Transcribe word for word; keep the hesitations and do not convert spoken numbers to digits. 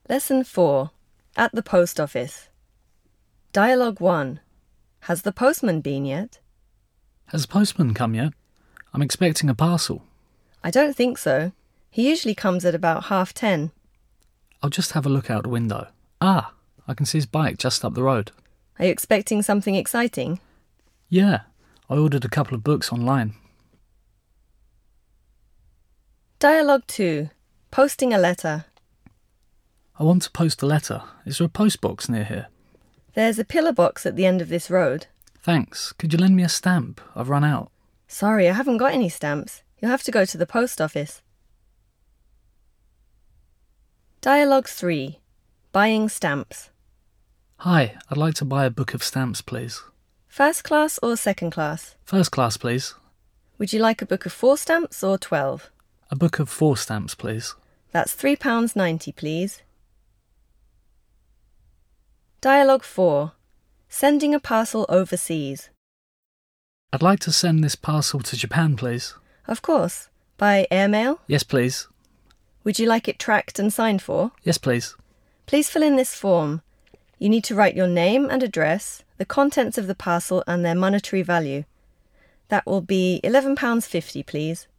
Lesson four. At the post office. Dialogue one. Has the postman been yet? Has the postman come yet? I'm expecting a parcel. I don't think so. He usually comes at about half ten. I'll just have a look out the window. Ah, I can see his bike just up the road. Are you expecting something exciting? Yeah, I ordered a couple of books online. Dialogue two. Posting a letter. I want to post a letter. Is there a post box near here? There's a pillar box at the end of this road. Thanks. Could you lend me a stamp? I've run out. Sorry, I haven't got any stamps. You'll have to go to the post office. Dialogue three. Buying stamps. Hi, I'd like to buy a book of stamps, please. First class or second class? First class, please. Would you like a book of four stamps or twelve? A book of four stamps, please. That's three pounds ninety, please. Dialogue four. Sending a parcel overseas. I'd like to send this parcel to Japan, please. Of course. By airmail? Yes, please. Would you like it tracked and signed for? Yes, please. Please fill in this form. You need to write your name and address, the contents of the parcel and their monetary value. That will be eleven pounds fifty, please.